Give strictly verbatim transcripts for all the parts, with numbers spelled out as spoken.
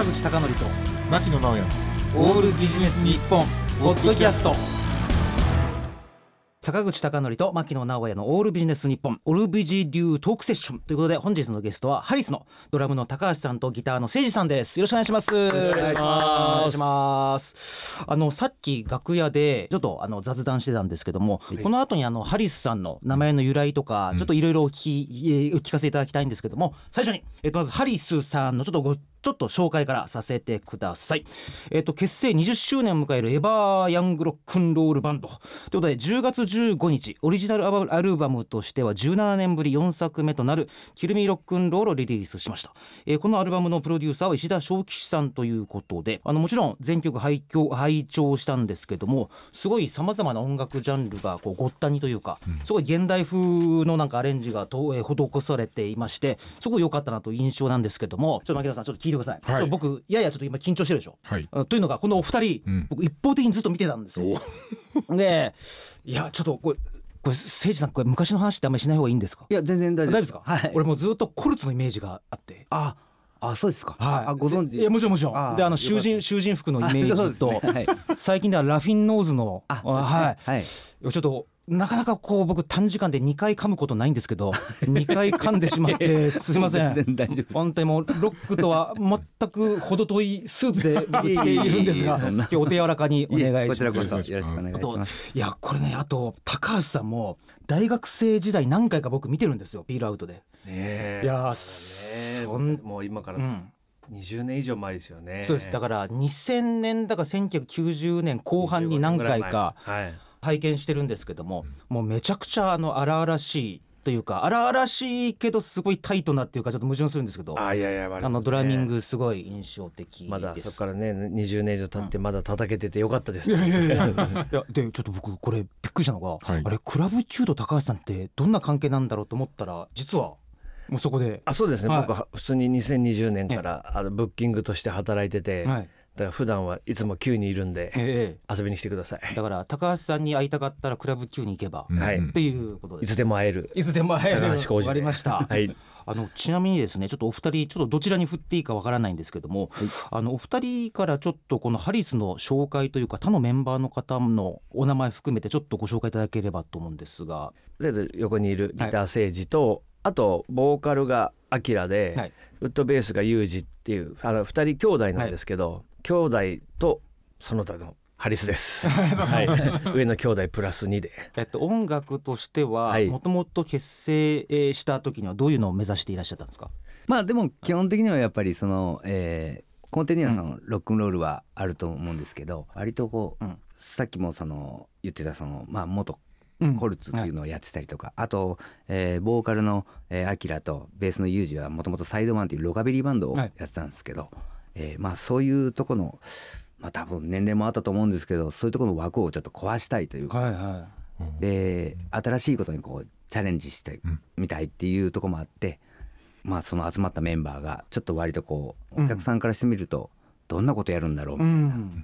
口貴教と牧野直哉オールビジネス日本ポッドキャスト。坂口貴教と牧野直哉のオールビジネス日本オールビジ流トークセッションということで、本日のゲストはハリスのドラムの高橋さんとギターの誠司さんです。よろしくお願いします。よろしくお願いします。ますあのさっき楽屋でちょっとあの雑談してたんですけども、はい、この後にあのハリスさんの名前の由来とか、うん、ちょっといろいろお聞かせいただきたいんですけども、最初に、えっと、まずハリスさんのちょっとごちょっと紹介からさせてください。えっと、結成にじゅっしゅうねんを迎えるエバーヤングロックンロールバンドということで、じゅうがつじゅうごにちオリジナルアルバムとしてはじゅうななねんぶりよんさくめとなるキルミーロックンロールをリリースしました。えー、このアルバムのプロデューサーは石田正吉さんということで、あのもちろん全曲拝聴拝聴したんですけども、すごいさまざまな音楽ジャンルがこうごったにというか、すごい現代風のなんかアレンジがと、えー、施されていまして、すごい良かったなという印象なんですけども、ちょっと牧野さんちょっと聞いてください。はい、僕いやいやちょっと今緊張してるでしょ、はい、というのがこのお二人、うん、僕一方的にずっと見てたんですよ。でいやちょっとこれこれ誠司さん、これ昔の話ってあんまりしない方がいいんですか？ いや全然大丈夫ですか、 はい、俺もうずっとコルツのイメージがあって。 ああ、そうですか、 はい、 あご存知？ いやもちろんもちろんで、あの囚人囚人服のイメージと、ね、はい、最近ではラフィンノーズのあ、はい、はい、ちょっとなかなかこう僕短時間でにかい噛むことないんですけどにかい噛んでしまってすいません。全然大丈夫です。本当にもうロックとは全く程遠いスーツで来ているんですが、今日お手柔らかにお願いします。 こちらこそよろしくお願いします。 いやこれね、あと高橋さんも大学生時代何回か僕見てるんですよ、ピールアウトで。ね、いやそんもう今から、うんにじゅうねん以上前ですよね。 そうです。だからにせんねんだからせんきゅうひゃくきゅうじゅうねんこう半に何回か拝見してるんですけども、もうめちゃくちゃあの荒々しいというか、荒々しいけどすごいタイトなっていうか、ちょっと矛盾するんですけど、あいやいや、ね、あのドラミングすごい印象的です。 まだそこからねにじゅうねん以上経ってまだ叩けててよかったです。 いやいやいやいやでちょっと僕これびっくりしたのが、はい、あれクラブキューと高橋さんってどんな関係なんだろうと思ったら、実はもうそこで。 あそうですね、はい、僕は普通ににせんにじゅうねんからあのブッキングとして働いてて、はい、だから普段はいつも Q にいるんで、ええ、遊びに来てください。 だから高橋さんに会いたかったらクラブ Q に行けば、はい、っていうことです。 いつでも会える。 いつでも会える。 高橋浩二で。 わかりました。 はい、 あのちなみにですね、ちょっとお二人ちょっとどちらに振っていいかわからないんですけども、はい、あのお二人からちょっとこのハリスの紹介というか、他のメンバーの方のお名前含めてちょっとご紹介いただければと思うんですが。 で横にいるギター誠司と、はい、あとボーカルがアキラで、はい、ウッドベースがユージっていうあのふたり兄弟なんですけど、はい、兄弟とその他のハリスです、はい、上の兄弟プラスにで、 えっと、音楽としてはもともと結成した時にはどういうのを目指していらっしゃったんですか？ まあでも基本的にはやっぱりその、えー、根底にはそのロックンロールはあると思うんですけど、割とこう、うん、さっきもその言ってたその、まあ、元コルツっていうのをやってたりとか、うんはい、あと、えー、ボーカルのアキラとベースのユージはもともとサイドワンっていうロカビリーバンドをやってたんですけど、はいえー、まあそういうとこの、まあ、多分年齢もあったと思うんですけど、そういうところの枠をちょっと壊したいというか、はいはい、で新しいことにこうチャレンジしてみたいっていうところもあって、うん、まあその集まったメンバーがちょっと割とこうお客さんからしてみるとどんなことやるんだろうみたいな、うん、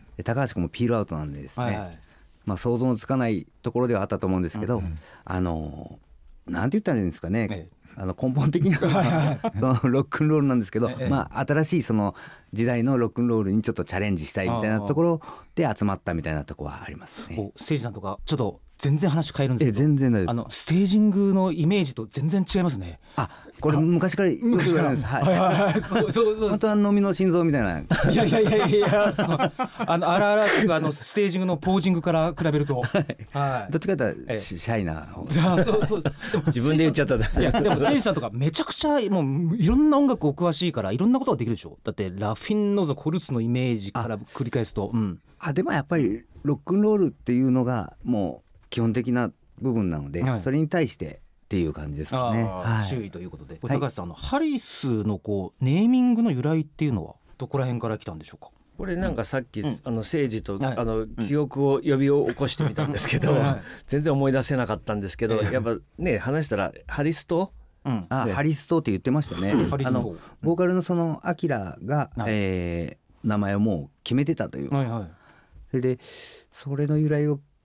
で高橋君もピールアウトなんでですね、はいはいまあ、想像のつかないところではあったと思うんですけど、うんうん、あのなんて言ったらいいんですかね、ええ、あの根本的なそのロックンロールなんですけど、ええまあ、新しいその時代のロックンロールにちょっとチャレンジしたいみたいなところで集まったみたいなところはありますね。 誠司さんとかちょっと全然話変えるんですけど、 全然あのステージングのイメージと全然違いますね。 あこれ昔から言われるんです。はいはいはいそうそうそう本当は飲みの心臓みたいな。いやいやいやいやそうあのあらあらっていうかあのステージングのポージングから比べると、 はい、どっちかというとシャイな方。 そうそうです自分で言っちゃった。 いやでも誠司さんとかめちゃくちゃもういろんな音楽お詳しいからいろんなことができるでしょ。だってラフィンノーズコルツのイメージから繰り返すと、うん、 あでもやっぱりロックンロールっていうのがもう基本的な部分なので、はい、それに対してっていう感じですかね。 はい、周囲ということで、高橋さん、あのハリスのこうネーミングの由来っていうのはどこら辺から来たんでしょうか？ これなんかさっき、うん、あの誠司と、 はい、 あの記憶を呼び起こしてみたんですけど、はい、全然思い出せなかったんですけど、やっぱね話したらハリスト、 うんあね、ハリストって言ってましたね。あのボーカルのそのアキラが、はいえー、名前をもう決めてたというか、はいはい、それでそれの由来を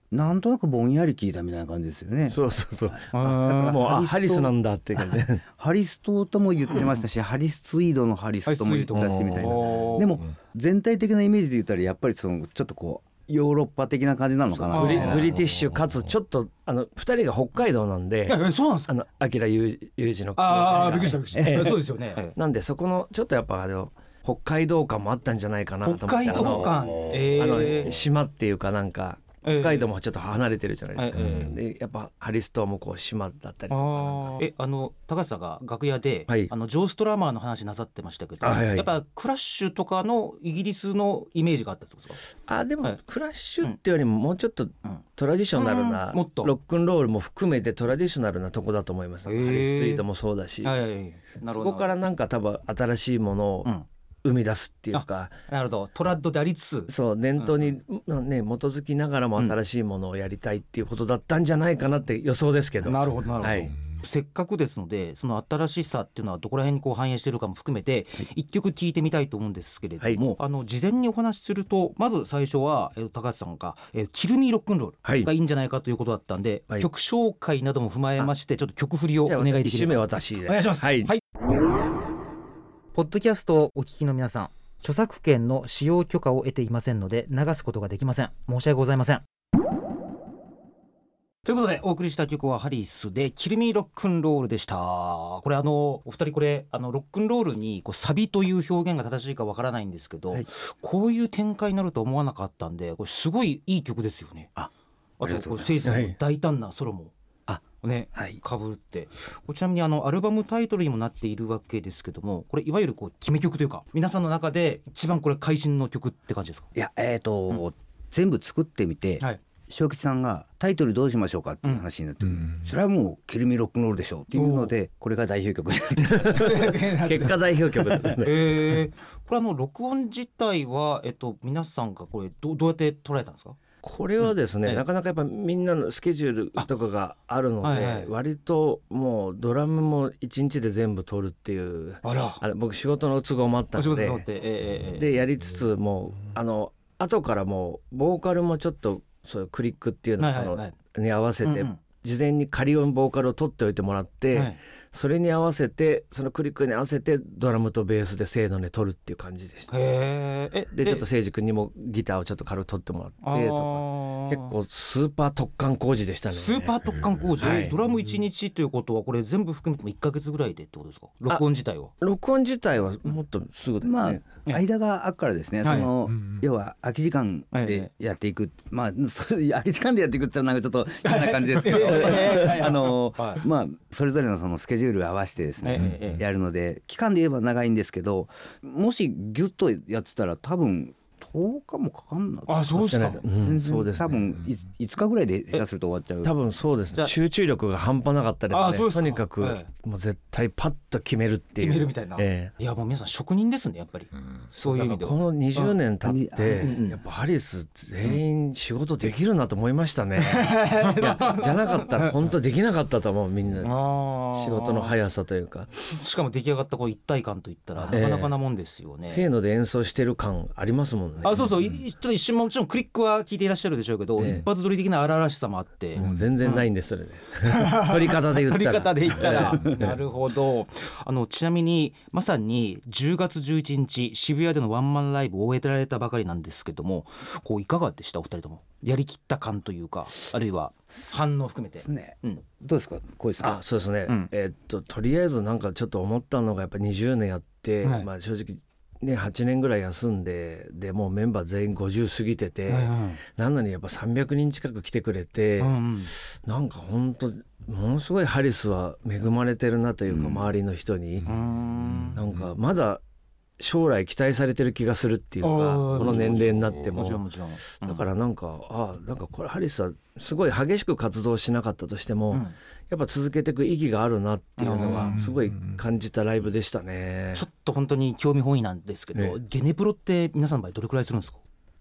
なんとなくぼんやり聞いたみたいな感じですよね。 そうそうそう。 あもうあハリスなんだって感じ。 ハリス島とも言ってましたし、ハリスツイードのハリスとも言ってたしみたいな。でも全体的なイメージで言ったらやっぱりそのちょっとこうヨーロッパ的な感じなのかな。 ブリ、ブリティッシュかつちょっとあのふたりが北海道なんで。 えそうなんですか。 あのアキラユージの。 ああびっくりしたびっくりした。そうですよね。 なんでそこのちょっとやっぱあの北海道感もあったんじゃないかなと思って。 北海道感。 えー、あの島っていうかなんか。北海道もちょっと離れてるじゃないですか、ええ、でやっぱハリス島もこう島だったりとか。 あえあの高橋さんが楽屋で、はい、あのジョー・ストラマーの話なさってましたけど、はいはい、やっぱクラッシュとかのイギリスのイメージがあったんですか。 あでも、はい、クラッシュっていうよりももうちょっとトラディショナルな、うん、もっとロックンロールも含めてトラディショナルなとこだと思います、ね、ハリスツイードもそうだし、はいはい、そこからなんか多分新しいものを、うん生み出すっていうか。 なるほどトラッドでありつつそう伝統に、うんね、基づきながらも新しいものをやりたいっていうことだったんじゃないかなって予想ですけど、 うん、なるほどなるほど、はい、せっかくですのでその新しさっていうのはどこら辺にこう反映しているかも含めて一曲聴いてみたいと思うんですけれども、はい、あの事前にお話しするとまず最初は、えー、高橋さんが、えー、キルミーロックンロールがいいんじゃないかということだったんで、はい、曲紹介なども踏まえましてちょっと曲振りをお願いできれば。 一目私でお願いします、はいはい、ポッドキャストをお聞きの皆さん、著作権の使用許可を得ていませんので流すことができません。申し訳ございません。ということでお送りした曲はハリスでキルミーロックンロールでした。これあのお二人これあのロックンロールにこうサビという表現が正しいかわからないんですけど、はい、こういう展開になると思わなかったんでこれすごいいい曲ですよね。ああとせいさんの大胆なソロもね、はい、かぶってこちなみにあのアルバムタイトルにもなっているわけですけども、これいわゆるこう決め曲というか皆さんの中で一番これ会心の曲って感じですか。 いやえーと、うん、全部作ってみて、はい、正吉さんがタイトルどうしましょうかっていう話になって、うん、それはもうキルミロックンロールでしょうっていうのでこれが代表曲になって結果代表曲だね、 えー、これあの録音自体は、えっと、皆さんがこれ ど, どうやって捉えたんですか。 これはですね、うんええ、なかなかやっぱみんなのスケジュールとかがあるので、はいはい、割ともうドラムも一日で全部撮るっていうあらあ僕仕事の都合もあったので、ええ、でやりつつもうあの後からもうボーカルもちょっとそういうクリックっていうのをその、はいはいはい、に合わせて、うんうん、事前に仮音ボーカルを取っておいてもらって、はい、それに合わせてそのクリックに合わせてドラムとベースでせーので撮るっていう感じでした。へえでちょっと誠司君にもギターをちょっと軽く取ってもらってとか結構スーパー突貫工事でしたね。 スーパー突貫工事、はい、ドラムいちにちということはこれ全部含めてもいっかげつぐらいでってことですか。録音自体は録音自体はもっとすぐですね、 まあ、間が空くからですね、はい、その要は空き時間でやっていく、はい、まあ空き時間でやっていくって言ったらなんかちょっと変な感じですけどあの、はい、まあそれぞれのそのスケジュールを合わせてですね、やるので期間で言えば長いんですけどもしギュッとやってたら多分とおかもかかんない。 あ、そうですか。 全然、うんね、多分いつかぐらいで下手すると終わっちゃう。 多分そうですね。集中力が半端なかったですね。あ、そうですか。とにかく、はい、もう絶対パッと決めるっていう。 決めるみたいな。えー、いやもう皆さん職人ですねやっぱり。うん、そういう意味では。 このにじゅうねん経ってやっぱハリス全員仕事できるなと思いましたね。いやじゃなかったら本当できなかったと思うみんな。仕事の速さというか。 しかも出来上がったこう一体感といったらなかなかなもんですよね。 せーので演奏してる感ありますもんね。 あ、そうそう。ちょっと一瞬もちろんクリックは聞いていらっしゃるでしょうけど、ええ、一発撮り的な荒々しさもあって、 もう全然ないんです、うん、それで撮り方で言ったら撮り方で言ったらなるほど。あのちなみにまさにじゅうがつじゅういちにち渋谷でのワンマンライブを終えられたばかりなんですけども、こういかがでしたお二人とも。やりきった感というかあるいは反応含めて、ね、 うん、どうですか小石さん。 あ、そうですね、うん、えー、っととりあえずなんかちょっと思ったのがやっぱりにじゅうねんやって、はい、まあ、正直ね、はちねんぐらい休んででもうメンバー全員ごじゅう過ぎてて、はいはい、なのにやっぱさんびゃくにん近く来てくれて、うんうん、なんか本当ものすごいハリスは恵まれてるなというか、うん、周りの人になんかまだ将来期待されてる気がするっていうか、この年齢になっても、もちろんもちろん、うん、だからなんかあなんかこれハリスはすごい激しく活動しなかったとしても、うん、やっぱ続けていく意義があるなっていうのがすごい感じたライブでしたね。 ちょっと本当に興味本位なんですけど、ね、ゲネプロって皆さんの場合どれくらいするんですか。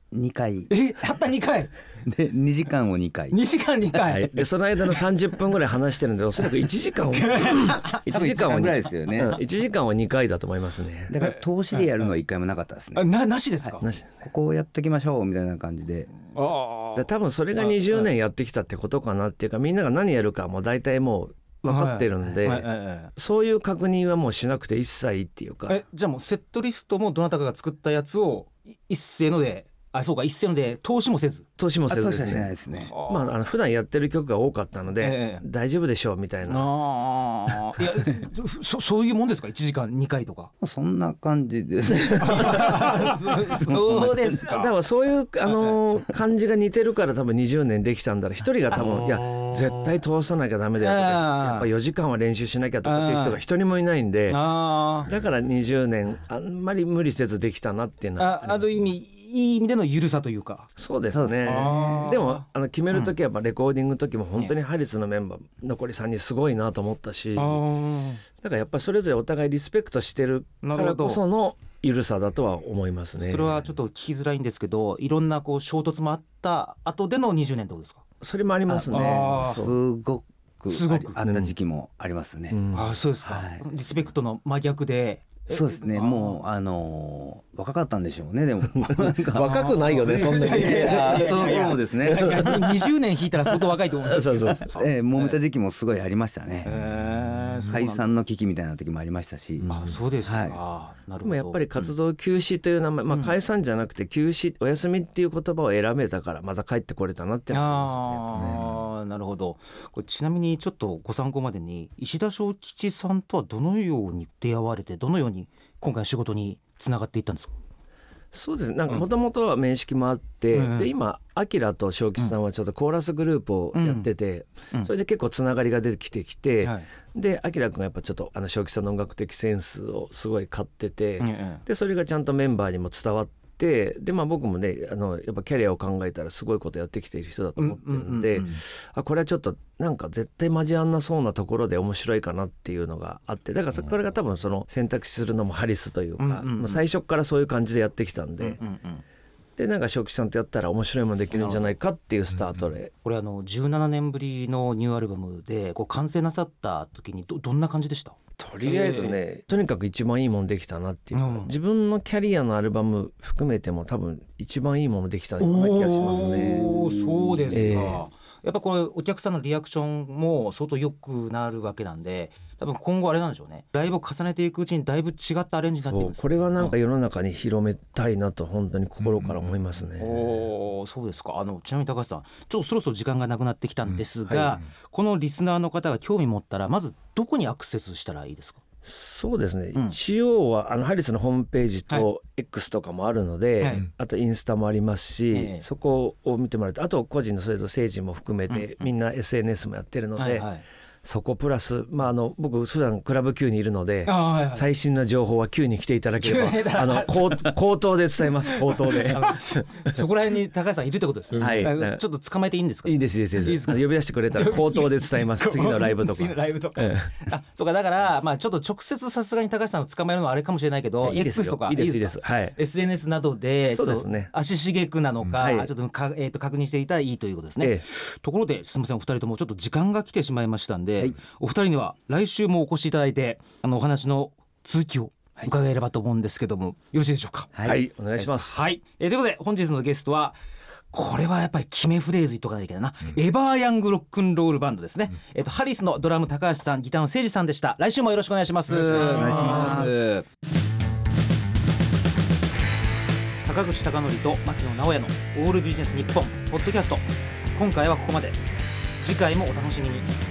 にかいえたったにかいでにじかんをにかいにじかんにかい、 はい、でその間のさんじゅっぷんぐらい話してるんでおそらくいちじかんをいちじかんをぐらいですよね、 うん、いちじかんをにかいだと思いますね。 だから投資でやるのはいっかいもなかったですね。 ななしですか、 はい、 なしここをやっときましょうみたいな感じで。 あで多分それがにじゅうねんやってきたってことかなっていうかみんなが何やるかもう大体もう分かってるんで、 はいはいはいはい、 そういう確認はもうしなくて一切っていうか。 えじゃあもうセットリストもどなたかが作ったやつを一斉のであそうか一斉ので投資もせず投資もせずです投資はしないね。 ですね。 まあ、あの普段やってる曲が多かったので、 ええ、 大丈夫でしょうみたいな。 あいやそそういうもんですかいちじかんにかいとかそんな感じですそ, そうですか。 だからそういう、あのー、感じが似てるから多分にじゅうねんできたんだら一人が多分いや絶対通さなきゃダメだよとかやっぱよじかんは練習しなきゃとかっていう人が一人もいないんであだからにじゅうねんあんまり無理せずできたなっていうのはあ, ある意味いい意味での緩さというか。 そうですね。でもあの決める時はやっぱレコーディングの時も本当にハリスのメンバー残りさんにんすごいなと思ったしだからやっぱりそれぞれお互いリスペクトしてるからこその緩さだとは思いますね。 それはちょっと聞きづらいんですけどいろんなこう衝突もあった後でのにじゅうねんってことですか。 それもありますね。 すごくすごくあった時期もありますね、 うん、あそうですか、はい、リスペクトの真逆で。 そうですね。もうあのー、若かったんでしょうね。でも若くないよねそんなに。 その頃もですね。 にじゅうねん引いたら相当若いと思うんですけど。 そうそう。 えー、揉めた時期もすごいありましたね。 えー、 解散の危機みたいな時もありましたし。 あそうですか、はい、なるほど。 でもやっぱり活動休止という名前、うん、まあ解散じゃなくて休止、お休みっていう言葉を選べたからまた帰ってこれたなって思いますね。 ああなるほど。これちなみにちょっとご参考までに石田正吉さんとはどのように出会われてどのように今回の仕事につながっていったんですか。 そうですね。なんかもともとは面識もあって、うん、で今アキラと正吉さんはちょっとコーラスグループをやってて、うん、それで結構つながりが出てきてきて、うん、でアキラ君がやっぱちょっとあの正吉さんの音楽的センスをすごい買ってて、うん、でそれがちゃんとメンバーにも伝わってで, でまあ、僕もねあのやっぱキャリアを考えたらすごいことやってきている人だと思ってるんで、うんうんうんうん、あこれはちょっとなんか絶対交わんなそうなところで面白いかなっていうのがあってだからそこれが多分その選択肢するのもハリスというか、うんうんうん、まあ、最初からそういう感じでやってきたんで、うんうんうん、でなんか正吉さんとやったら面白いものできるんじゃないかっていうスタートで、うんうん、 これあのじゅうななねんぶりのニューアルバムでこう完成なさった時に ど, どんな感じでした？ とりあえずねとにかく一番いいものできたなっていう、うん、自分のキャリアのアルバム含めても多分一番いいものできたような気がしますね。 おそうですか、えー、やっぱこれお客さんのリアクションも相当良くなるわけなんで多分今後あれなんでしょうねライブを重ねていくうちにだいぶ違ったアレンジになっていくんですか。 これはなんか世の中に広めたいなと本当に心から思いますね、うん、 おそうですか。あのちなみに高橋さんちょっとそろそろ時間がなくなってきたんですが、うんはい、このリスナーの方が興味持ったらまずどこにアクセスしたらいいですか？ そうですね、うん、一応はあのハリスのホームページと X とかもあるので、はい、あとインスタもありますし、はい、そこを見てもらうとあと個人のそれと政治も含めて、うん、みんな エスエヌエス もやってるので、はいはいそこプラス、まあ、あの僕普段クラブ Q にいるので、はいはい、最新の情報は Q に来ていただければあの口頭で伝えます口頭でそこら辺に高橋さんいるってことですね、はい、ちょっと捕まえていいんですか？ いいですいいですいいです呼び出してくれたら口頭で伝えます次のライブとか次のライブとか、うん、あそうかだから、まあ、ちょっと直接さすがに高橋さんを捕まえるのはあれかもしれないけどいいですよ X とかいいですいいです、はい、 エスエヌエス などでちょっと足しげくなのか、 はい、 ちょっとか、えー、と確認していたらいいということですね、ええ、ところですみませんお二人ともちょっと時間が来てしまいましたんで、はい、お二人には来週もお越しいただいてあのお話の続きを伺えればと思うんですけども、はい、よろしいでしょうか？ はい、はい、お願いします、 はいえー、ということで本日のゲストはこれはやっぱり決めフレーズ言っとかないといけないな、うん、エバーヤングロックンロールバンドですね、うんえー、とハリスのドラム高橋さんギターの誠司さんでした。来週もよろしくお願いします。 お願いします。 坂口孝則と牧野直哉のオールビジネス日本ポッドキャスト今回はここまで。次回もお楽しみに。